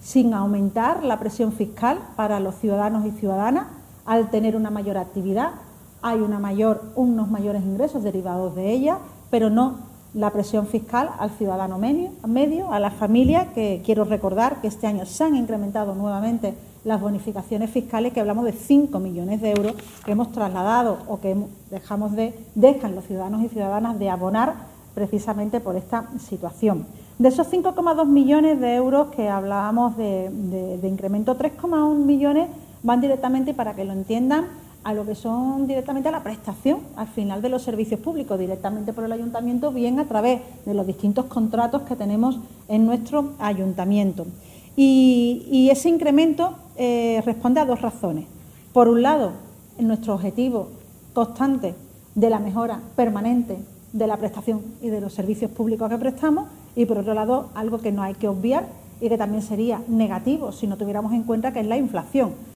sin aumentar la presión fiscal para los ciudadanos y ciudadanas. Al tener una mayor actividad hay unos mayores ingresos derivados de ella, pero no la presión fiscal al ciudadano medio, a las familias, que quiero recordar que este año se han incrementado nuevamente las bonificaciones fiscales, que hablamos de 5 millones de euros que hemos trasladado o que dejan los ciudadanos y ciudadanas de abonar precisamente por esta situación. De esos 5,2 millones de euros que hablábamos de incremento, 3,1 millones van directamente, para que lo entiendan, a lo que son directamente a la prestación al final de los servicios públicos, directamente por el ayuntamiento, bien a través de los distintos contratos que tenemos en nuestro ayuntamiento. Y ese incremento responde a dos razones. Por un lado, en nuestro objetivo constante de la mejora permanente de la prestación y de los servicios públicos que prestamos, y por otro lado, algo que no hay que obviar y que también sería negativo si no tuviéramos en cuenta, que es la inflación.